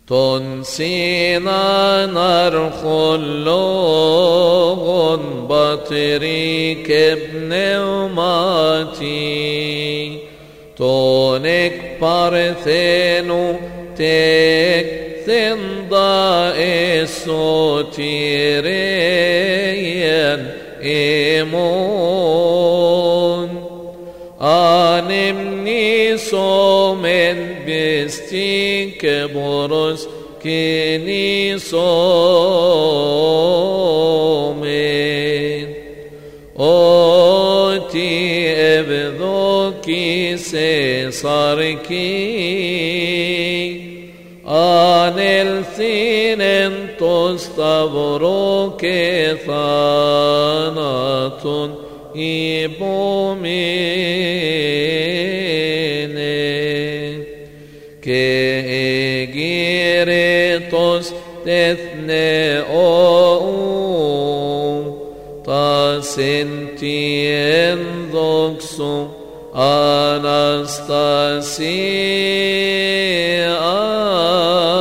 تنسينا نرخلون بطريق بنوماتي تونك بارثينو تك ثندا إسوتيرين إيمون أنمني سومن بستيك بروس كني سومن أوتي أبذوكي سيصاركي أن الثين تستبرو كثانة إبومين كإجيرتوس تثنئو تاسنتين ذوكسو أناستاسيا